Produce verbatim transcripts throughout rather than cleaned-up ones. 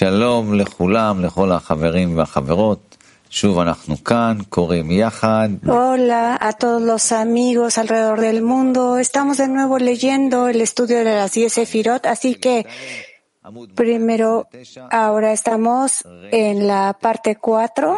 שלום לכולם, לכל החברים והחברות. שוב אנחנו כאן, קוראים יחד. Hola a todos los amigos alrededor del mundo. Estamos de nuevo leyendo el estudio de las diez Sefirot, así que primero, ahora estamos en la parte cuatro.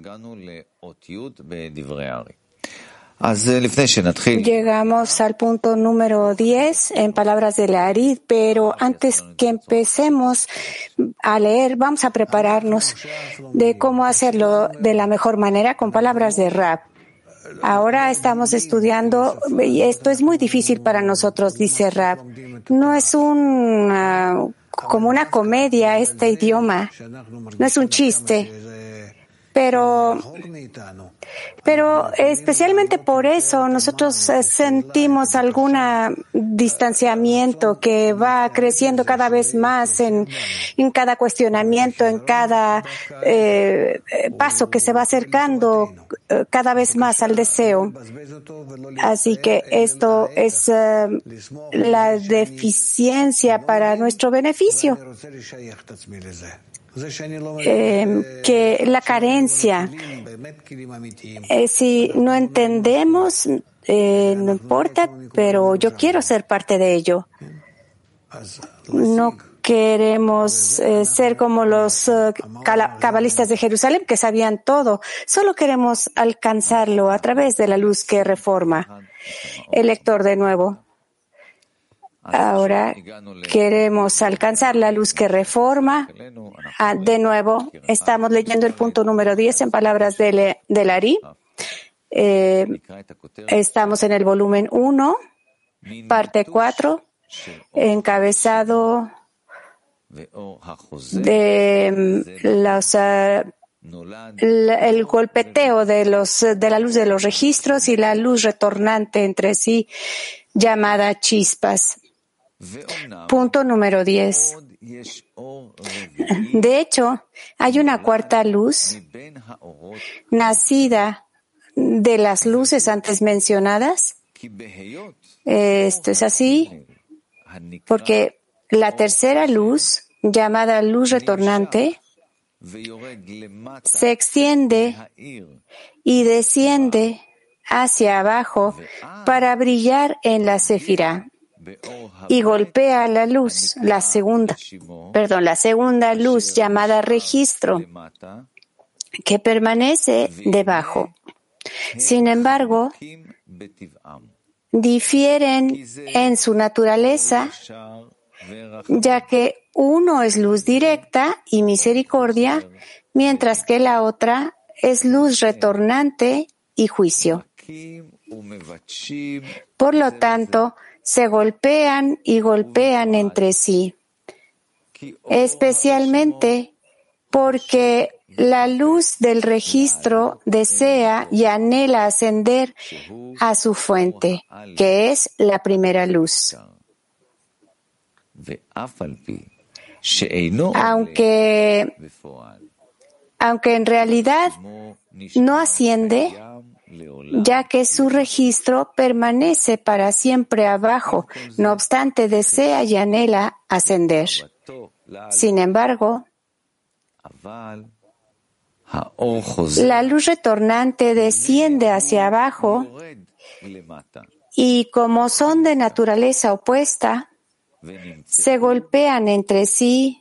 Llegamos al punto número diez en palabras de la Arid, pero antes que empecemos a leer, vamos a prepararnos de cómo hacerlo de la mejor manera con palabras de Rab. Ahora estamos estudiando, y esto es muy difícil para nosotros, dice Rab. No es un, uh, como una comedia este idioma, no es un chiste. Pero, pero especialmente por eso nosotros sentimos algún distanciamiento que va creciendo cada vez más en, en cada cuestionamiento, en cada eh, paso que se va acercando eh, cada vez más al deseo. Así que esto es eh, la deficiencia para nuestro beneficio. Eh, que la carencia, eh, si no entendemos, eh, no importa, pero yo quiero ser parte de ello. No queremos eh, ser como los uh, cabalistas de Jerusalén que sabían todo. Solo queremos alcanzarlo a través de la luz que reforma. El lector de nuevo. Ahora queremos alcanzar la luz que reforma. Ah, de nuevo, estamos leyendo el punto número diez en palabras de Ari. Eh, estamos en el volumen uno, parte cuatro, encabezado de los, uh, el golpeteo de, los, de la luz de los registros y la luz retornante entre sí, llamada chispas. Punto número diez. De hecho, hay una cuarta luz nacida de las luces antes mencionadas. Esto es así porque la tercera luz, llamada luz retornante, se extiende y desciende hacia abajo para brillar en la Sefirá. Y golpea la luz, la segunda, perdón, la segunda luz llamada registro, que permanece debajo. Sin embargo, difieren en su naturaleza, ya que uno es luz directa y misericordia, mientras que la otra es luz retornante y juicio. Por lo tanto, se golpean y golpean entre sí, especialmente porque la luz del registro desea y anhela ascender a su fuente, que es la primera luz. Aunque, aunque en realidad no asciende, ya que su registro permanece para siempre abajo, no obstante desea y anhela ascender. Sin embargo, la luz retornante desciende hacia abajo y como son de naturaleza opuesta, se golpean entre sí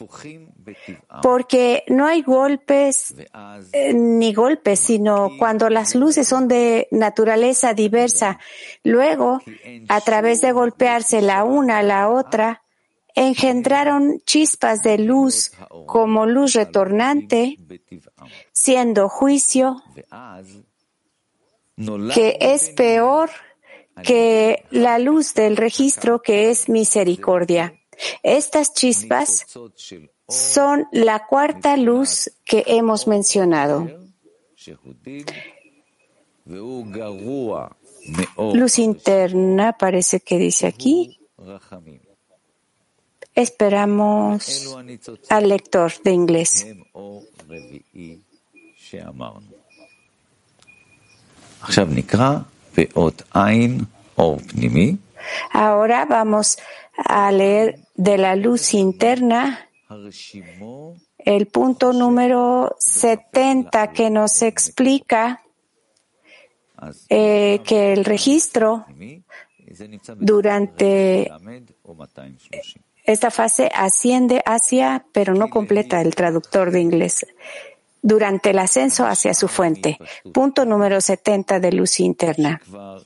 porque no hay golpes eh, ni golpes, sino cuando las luces son de naturaleza diversa. Luego, a través de golpearse la una a la otra, engendraron chispas de luz como luz retornante, siendo juicio, que es peor que la luz del registro, que es misericordia. Estas chispas son la cuarta luz que hemos mencionado. Luz interna, parece que dice aquí. Esperamos al lector de inglés. Ahora vamos a leer de la luz interna el punto número setenta que nos explica eh, que el registro durante esta fase asciende hacia, pero no completa el traductor de inglés, durante el ascenso hacia su fuente. Punto número setenta de luz interna.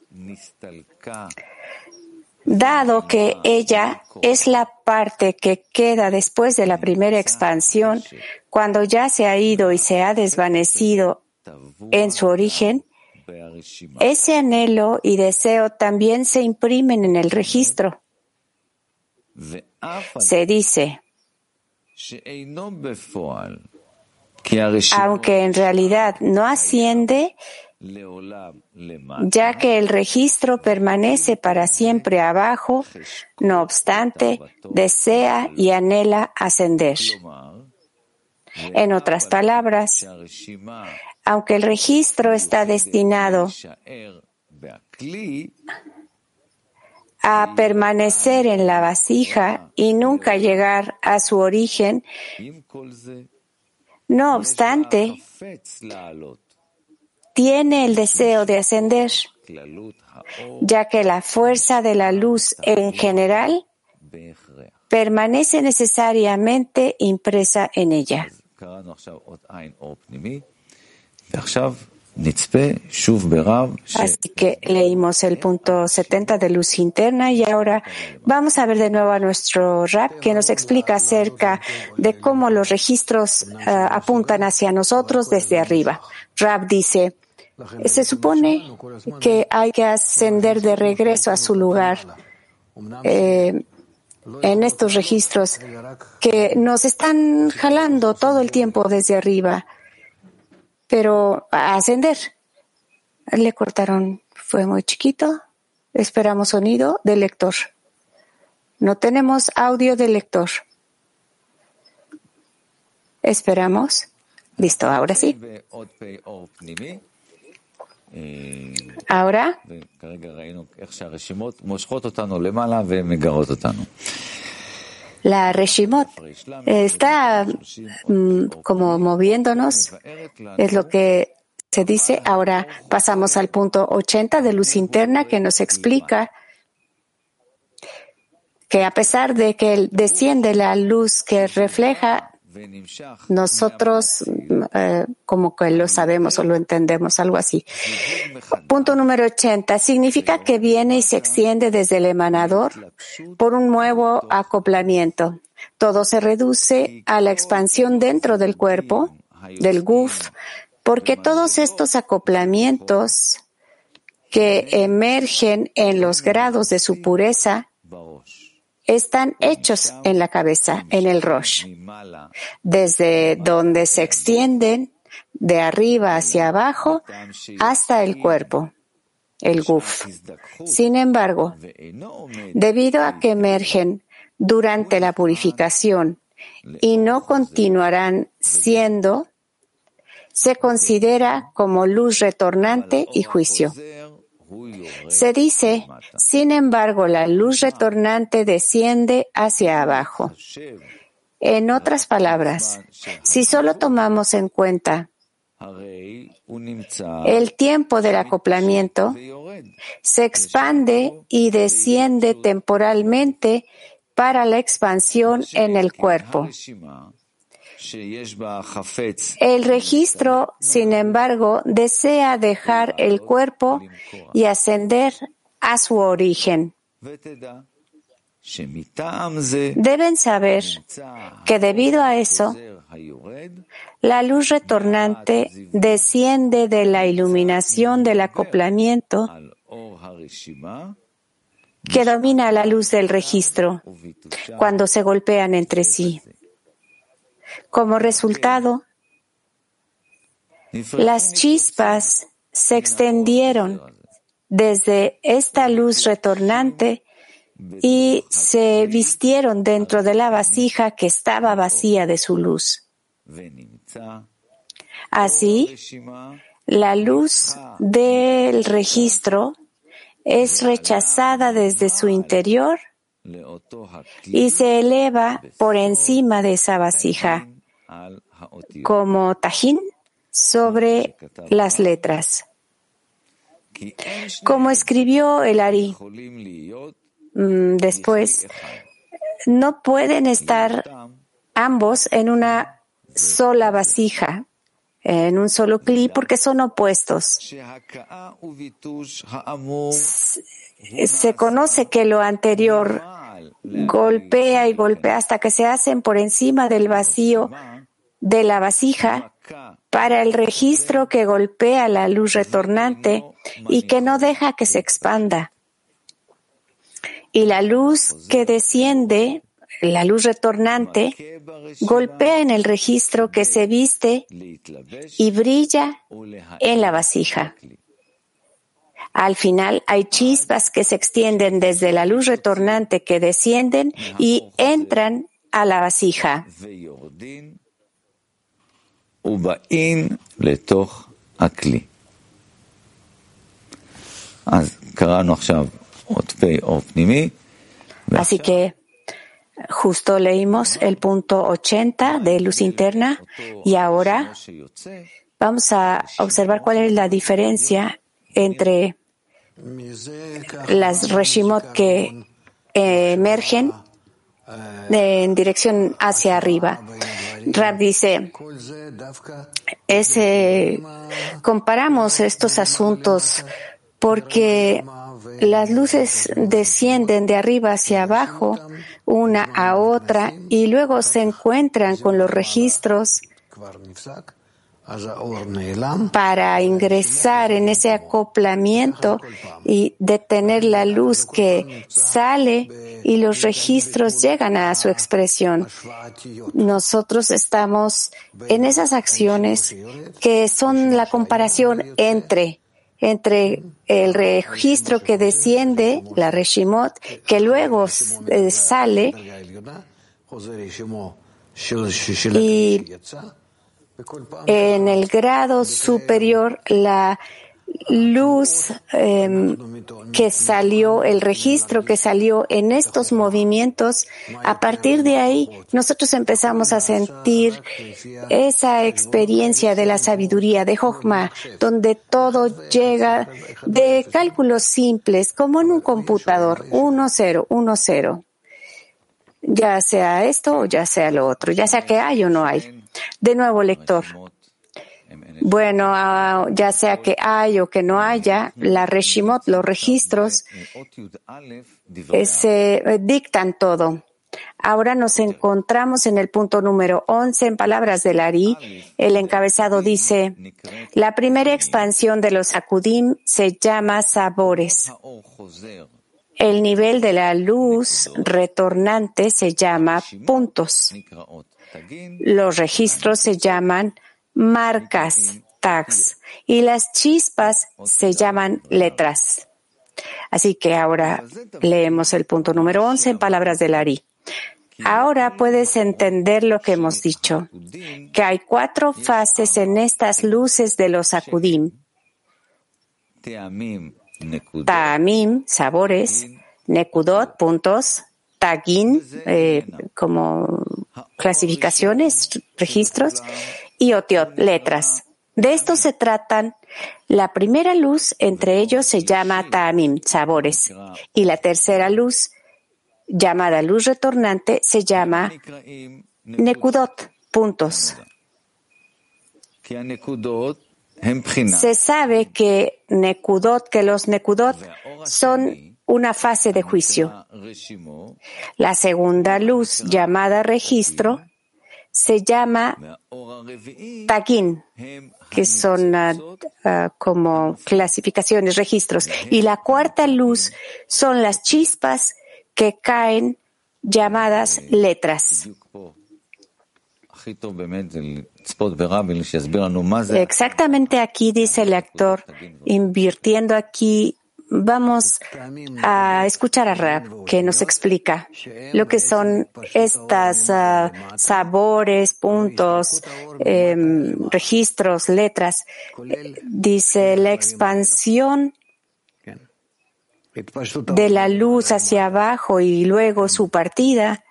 Dado que ella es la parte que queda después de la primera expansión, cuando ya se ha ido y se ha desvanecido en su origen, ese anhelo y deseo también se imprimen en el registro. Se dice, aunque en realidad no asciende, ya que el registro permanece para siempre abajo, no obstante, desea y anhela ascender. En otras palabras, aunque el registro está destinado a permanecer en la vasija y nunca llegar a su origen, no obstante, tiene el deseo de ascender, ya que la fuerza de la luz en general permanece necesariamente impresa en ella. Así que leímos el punto setenta de luz interna y ahora vamos a ver de nuevo a nuestro Rab que nos explica acerca de cómo los registros uh, apuntan hacia nosotros desde arriba. Rab dice, se supone que hay que ascender de regreso a su lugar eh, en estos registros que nos están jalando todo el tiempo desde arriba. Pero a ascender, le cortaron, fue muy chiquito. Esperamos sonido del lector. No tenemos audio del lector. Esperamos. Listo, ahora sí. Ahora. La Reshimot está mm, como moviéndonos, es lo que se dice. Ahora pasamos al punto ochenta de luz interna que nos explica que a pesar de que desciende la luz que refleja, nosotros eh, como que lo sabemos o lo entendemos, algo así. Punto número ochenta. Significa que viene y se extiende desde el emanador por un nuevo acoplamiento. Todo se reduce a la expansión dentro del cuerpo, del guf, porque todos estos acoplamientos que emergen en los grados de su pureza están hechos en la cabeza, en el Rosh, desde donde se extienden de arriba hacia abajo hasta el cuerpo, el guf. Sin embargo, debido a que emergen durante la purificación y no continuarán siendo, se considera como luz retornante y juicio. Se dice, sin embargo, la luz retornante desciende hacia abajo. En otras palabras, si solo tomamos en cuenta el tiempo del acoplamiento, se expande y desciende temporalmente para la expansión en el cuerpo. El registro, sin embargo, desea dejar el cuerpo y ascender a su origen. Deben saber que debido a eso, la luz retornante desciende de la iluminación del acoplamiento que domina la luz del registro cuando se golpean entre sí. Como resultado, las chispas se extendieron desde esta luz retornante y se vistieron dentro de la vasija que estaba vacía de su luz. Así, la luz del registro es rechazada desde su interior y se eleva por encima de esa vasija, como tajín sobre las letras. Como escribió el Ari después, no pueden estar ambos en una sola vasija, en un solo cli, porque son opuestos. Se conoce que lo anterior golpea y golpea hasta que se hacen por encima del vacío de la vasija para el registro que golpea la luz retornante y que no deja que se expanda. Y la luz que desciende, la luz retornante, golpea en el registro que se viste y brilla en la vasija. Al final hay chispas que se extienden desde la luz retornante que descienden y entran a la vasija. Así que justo leímos el punto ochenta de luz interna y ahora vamos a observar cuál es la diferencia entre las reshimot que eh, emergen en dirección hacia arriba. Rab dice, ese, comparamos estos asuntos porque las luces descienden de arriba hacia abajo, una a otra, y luego se encuentran con los registros para ingresar en ese acoplamiento y detener la luz que sale y los registros llegan a su expresión. Nosotros estamos en esas acciones que son la comparación entre entre el registro que desciende, la reshimot, que luego eh, sale y en el grado superior la luz eh, que salió, el registro que salió en estos movimientos, a partir de ahí nosotros empezamos a sentir esa experiencia de la sabiduría de Jochma, donde todo llega de cálculos simples, como en un computador, uno, cero, uno, cero. Ya sea esto o ya sea lo otro, ya sea que hay o no hay. De nuevo, lector. Bueno, uh, ya sea que hay o que no haya, la reshimot, los registros, eh, se eh, dictan todo. Ahora nos encontramos en el punto número once, en palabras del Ari. El encabezado dice, la primera expansión de los Hakudim se llama sabores. El nivel de la luz retornante se llama puntos. Los registros se llaman marcas, tags, y las chispas se llaman letras. Así que ahora leemos el punto número once en palabras del Ari. Ahora puedes entender lo que hemos dicho, que hay cuatro fases en estas luces de los Hakudim. Ta'amim, sabores, nekudot, puntos, tagin, eh, como clasificaciones, registros, y otiot, letras. De esto se tratan. La primera luz entre ellos se llama ta'amim, sabores, y la tercera luz, llamada luz retornante, se llama nekudot, puntos. Se sabe que nekudot, que los nekudot son una fase de juicio. La segunda luz, llamada registro, se llama tagin, que son uh, uh, como clasificaciones, registros. Y la cuarta luz son las chispas que caen, llamadas letras. Exactamente aquí dice el actor, invirtiendo aquí, vamos a escuchar a Rab, que nos explica lo que son estas uh, sabores, puntos, eh, registros, letras. Dice la expansión de la luz hacia abajo y luego su partida,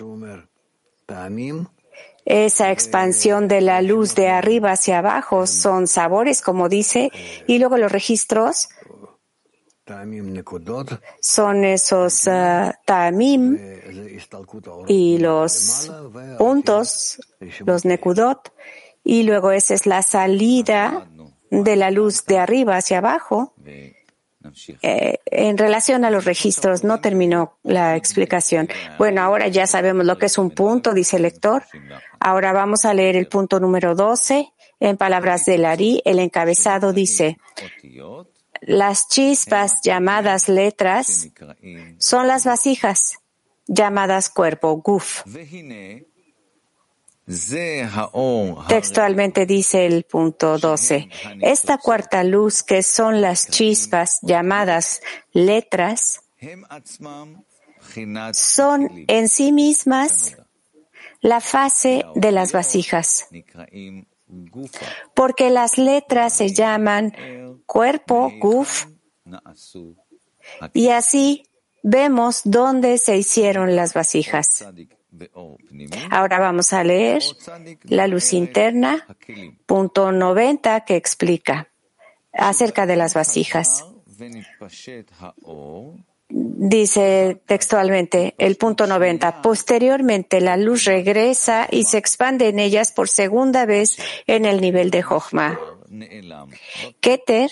esa expansión de la luz de arriba hacia abajo son sabores, como dice, y luego los registros son esos uh, ta'amim y los puntos, los nekudot, y luego esa es la salida de la luz de arriba hacia abajo. Eh, en relación a los registros, no terminó la explicación. Bueno, ahora ya sabemos lo que es un punto, dice el lector. Ahora vamos a leer el punto número doce. En palabras del Ari, el encabezado dice: las chispas llamadas letras son las vasijas llamadas cuerpo, guf. Textualmente dice el punto doce. Esta cuarta luz, que son las chispas llamadas letras, son en sí mismas la fase de las vasijas, porque las letras se llaman cuerpo, guf, y así vemos dónde se hicieron las vasijas. Ahora vamos a leer la luz interna, punto noventa, que explica acerca de las vasijas. Dice textualmente el punto noventa, posteriormente la luz regresa y se expande en ellas por segunda vez en el nivel de Jochma. Keter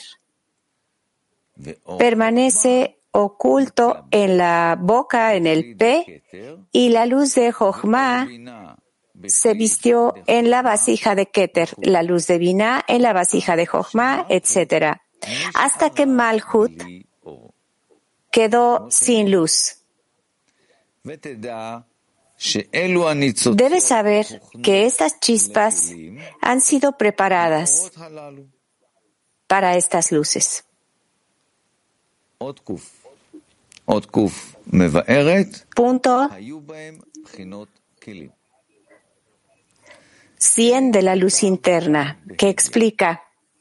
permanece oculto en la boca, en el P, y la luz de Jochma se vistió en la vasija de Keter, la luz de Binah en la vasija de Jochma, etcétera, hasta que Malhut quedó sin luz. Debes saber que estas chispas han sido preparadas para estas luces. Punto cien de la luz interna, que explica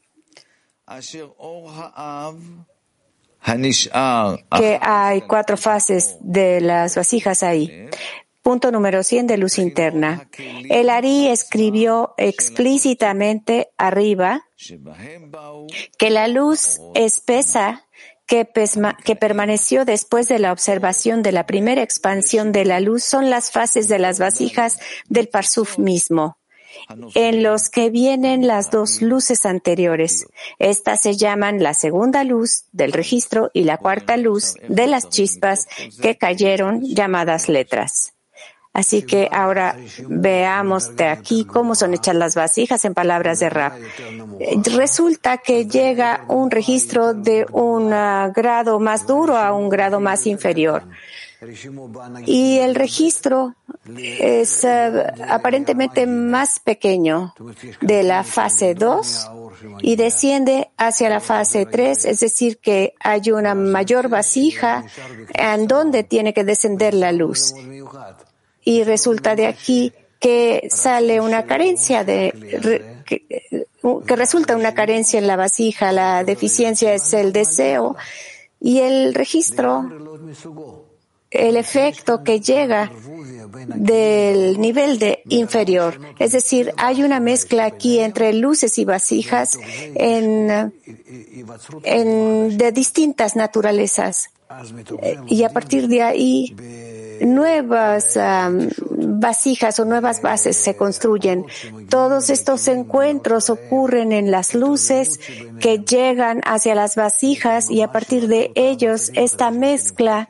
que hay cuatro fases de las vasijas ahí. Punto número cien de luz interna. El Ari escribió explícitamente arriba que la luz espesa que, pesma, que permaneció después de la observación de la primera expansión de la luz son las fases de las vasijas del Parsuf mismo, en los que vienen las dos luces anteriores. Estas se llaman la segunda luz del registro y la cuarta luz de las chispas que cayeron, llamadas letras. Así que ahora veamos de aquí cómo son hechas las vasijas en palabras de Rab. Resulta que llega un registro de un uh, grado más duro a un grado más inferior. Y el registro es uh, aparentemente más pequeño de la fase dos y desciende hacia la fase tres, es decir, que hay una mayor vasija en donde tiene que descender la luz. Y resulta de aquí que sale una carencia de, que, que resulta una carencia en la vasija. La deficiencia es el deseo y el registro, el efecto que llega del nivel de inferior. Es decir, hay una mezcla aquí entre luces y vasijas en, en, de distintas naturalezas. Y a partir de ahí, nuevas um, vasijas o nuevas bases se construyen. Todos estos encuentros ocurren en las luces que llegan hacia las vasijas y a partir de ellos, esta mezcla,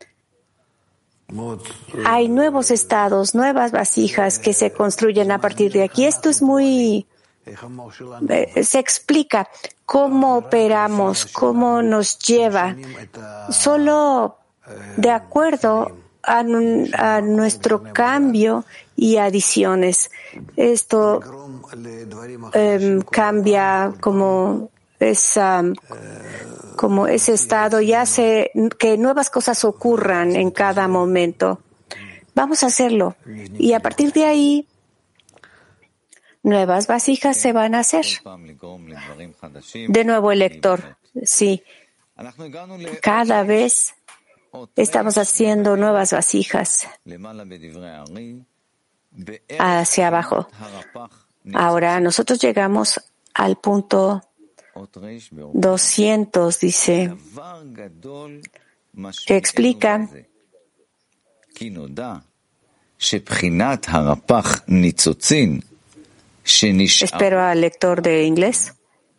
hay nuevos estados, nuevas vasijas que se construyen a partir de aquí. Esto es muy... Eh, se explica cómo operamos, cómo nos lleva, solo de acuerdo a, a nuestro cambio y adiciones. Esto eh, cambia como esa, como ese estado y hace que nuevas cosas ocurran en cada momento. Vamos a hacerlo. Y a partir de ahí, nuevas vasijas se van a hacer. De nuevo el lector, sí. Cada vez estamos haciendo nuevas vasijas hacia abajo. Ahora nosotros llegamos al punto doscientos, dice, que explica espero al lector de inglés.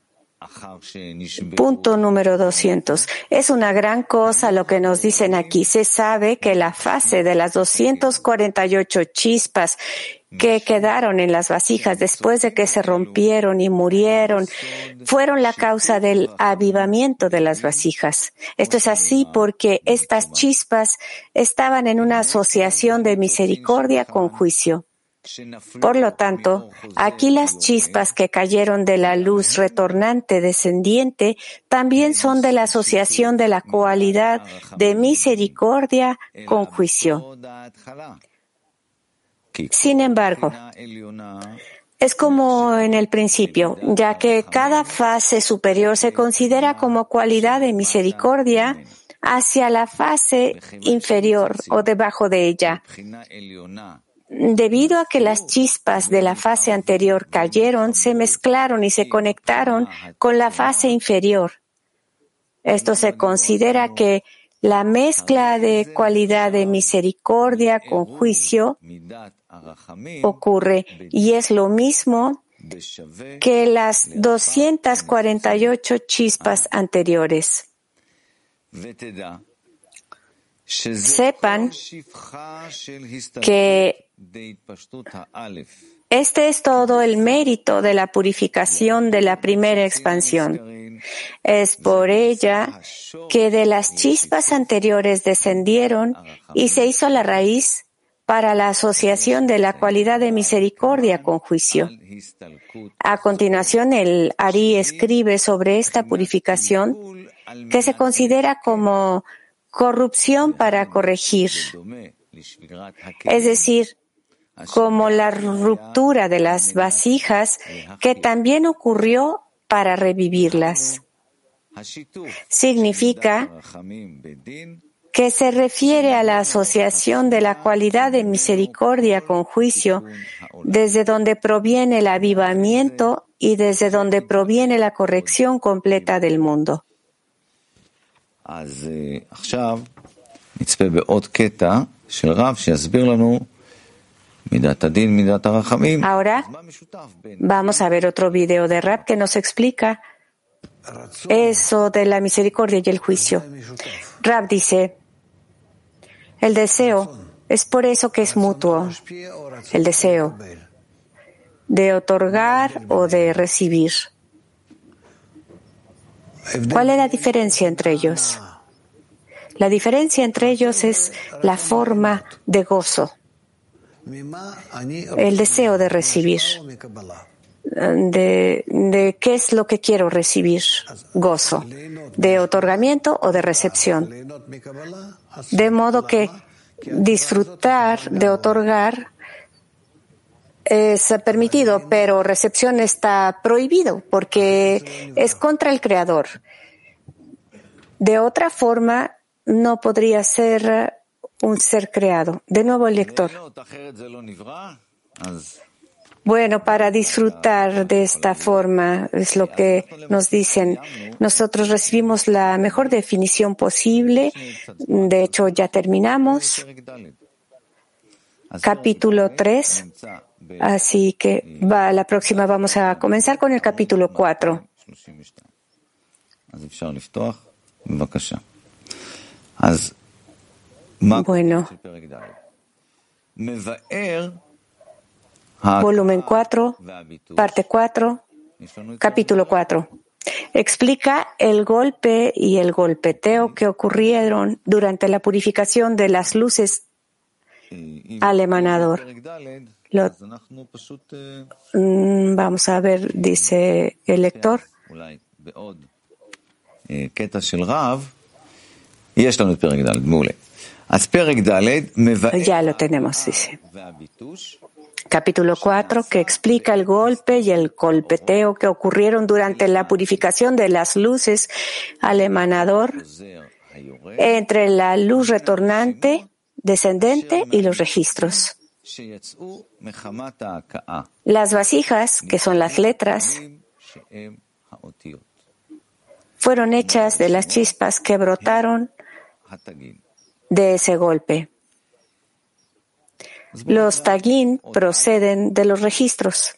Punto número doscientos. Es una gran cosa lo que nos dicen aquí. Se sabe que la fase de las doscientas cuarenta y ocho chispas que quedaron en las vasijas después de que se rompieron y murieron fueron la causa del avivamiento de las vasijas. Esto es así porque estas chispas estaban en una asociación de misericordia con juicio. Por lo tanto, aquí las chispas que cayeron de la luz retornante descendiente también son de la asociación de la cualidad de misericordia con juicio. Sin embargo, es como en el principio, ya que cada fase superior se considera como cualidad de misericordia hacia la fase inferior o debajo de ella. Debido a que las chispas de la fase anterior cayeron, se mezclaron y se conectaron con la fase inferior. Esto se considera que la mezcla de cualidad de misericordia con juicio ocurre y es lo mismo que las doscientas cuarenta y ocho chispas anteriores. Sepan que este es todo el mérito de la purificación de la primera expansión. Es por ella que de las chispas anteriores descendieron y se hizo la raíz para la asociación de la cualidad de misericordia con juicio. A continuación, el Ari escribe sobre esta purificación que se considera como corrupción para corregir, es decir, como la ruptura de las vasijas que también ocurrió para revivirlas. Significa que se refiere a la asociación de la cualidad de misericordia con juicio, desde donde proviene el avivamiento y desde donde proviene la corrección completa del mundo. Ahora vamos a ver otro video de Rab que nos explica eso de la misericordia y el juicio. Rab dice, el deseo es por eso que es mutuo, el deseo de otorgar o de recibir. ¿Cuál es la diferencia entre ellos? La diferencia entre ellos es la forma de gozo, el deseo de recibir. De, de qué es lo que quiero recibir, gozo, de otorgamiento o de recepción. De modo que disfrutar de otorgar es permitido, pero recepción está prohibido porque es contra el Creador. De otra forma, no podría ser un ser creado. De nuevo el lector. Bueno, para disfrutar de esta forma es lo que nos dicen. Nosotros recibimos la mejor definición posible. De hecho, ya terminamos. Capítulo tres. Así que va, la próxima vamos a comenzar con el capítulo cuatro. Bueno. Volumen cuatro, parte cuatro, capítulo cuatro. Explica el golpe y el golpeteo que ocurrieron durante la purificación de las luces al emanador. Lo, mm, vamos a ver, dice el lector. Ya lo tenemos, dice. Capítulo cuatro, que explica el golpe y el golpeteo que ocurrieron durante la purificación de las luces al emanador entre la luz retornante, descendente y los registros. Las vasijas, que son las letras, fueron hechas de las chispas que brotaron de ese golpe. Los tagín proceden de los registros.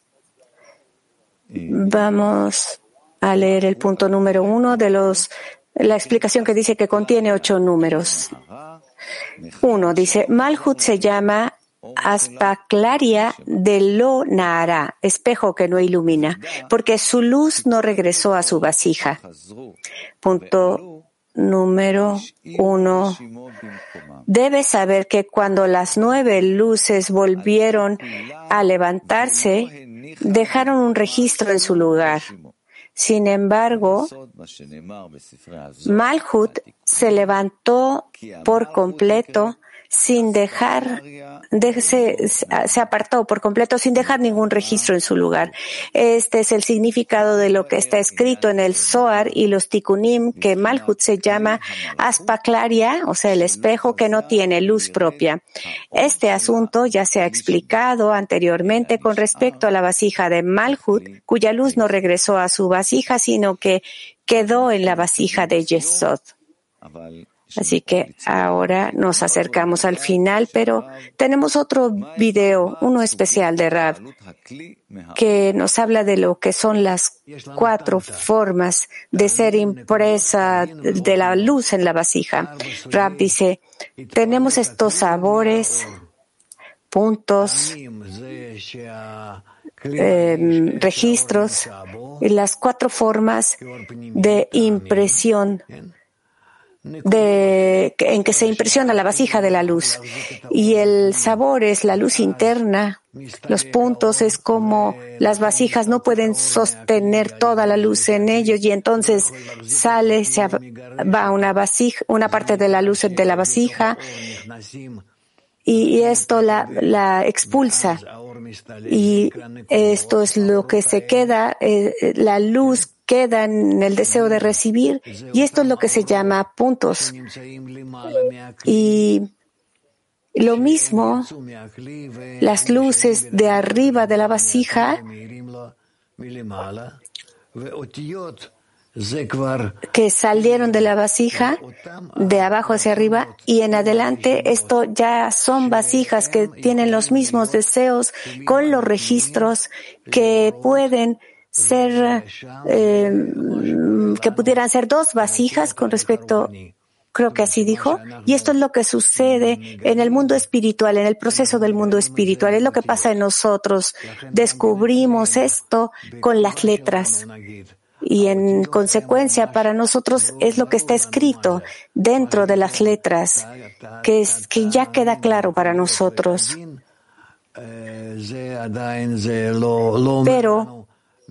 Vamos a leer el punto número uno de los, la explicación que dice que contiene ocho números. Uno dice, Malhut se llama Aspaklaria de lo Nahara, espejo que no ilumina, porque su luz no regresó a su vasija. Punto número uno. Debes saber que cuando las nueve luces volvieron a levantarse, dejaron un registro en su lugar. Sin embargo, Malhut se levantó por completo sin dejar, de, se, se apartó por completo sin dejar ningún registro en su lugar. Este es el significado de lo que está escrito en el Zohar y los Tikkunim, que Malhut se llama Aspaklaria, o sea, el espejo que no tiene luz propia. Este asunto ya se ha explicado anteriormente con respecto a la vasija de Malhut, cuya luz no regresó a su vasija, sino que quedó en la vasija de Yesod. Así que ahora nos acercamos al final, pero tenemos otro video, uno especial de Rab, que nos habla de lo que son las cuatro formas de ser impresa de la luz en la vasija. Rab dice, tenemos estos sabores, puntos, eh, registros y las cuatro formas de impresión De, en que se impresiona la vasija de la luz. Y el sabor es la luz interna. Los puntos es como las vasijas no pueden sostener toda la luz en ellos y entonces sale, se va una vasija, una parte de la luz de la vasija y, y esto la, la expulsa. Y esto es lo que se queda, eh, la luz queda en el deseo de recibir, y esto es lo que se llama puntos. Y lo mismo, las luces de arriba de la vasija que salieron de la vasija, de abajo hacia arriba y en adelante, esto ya son vasijas que tienen los mismos deseos con los registros que pueden ser, eh, que pudieran ser dos vasijas con respecto, creo que así dijo, y esto es lo que sucede en el mundo espiritual, en el proceso del mundo espiritual, es lo que pasa en nosotros. Descubrimos esto con las letras. Y en consecuencia, para nosotros es lo que está escrito dentro de las letras, que, es, que ya queda claro para nosotros. Pero,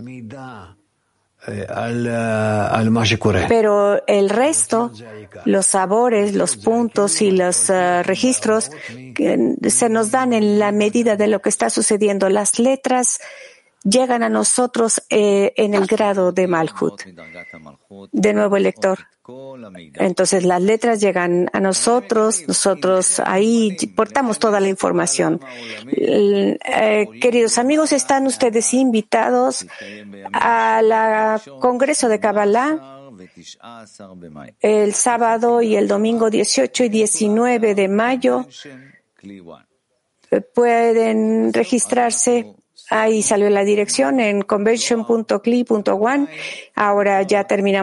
pero el resto, los sabores, los puntos y los uh, registros que se nos dan en la medida de lo que está sucediendo. Las letras llegan a nosotros eh, en el grado de Malhut. De nuevo el lector. Entonces las letras llegan a nosotros, nosotros ahí portamos toda la información. Eh, queridos amigos, están ustedes invitados al Congreso de Kabbalah el sábado y el domingo dieciocho y diecinueve de mayo. Pueden registrarse. Ahí salió la dirección en convention punto cli punto one. Ahora ya terminamos.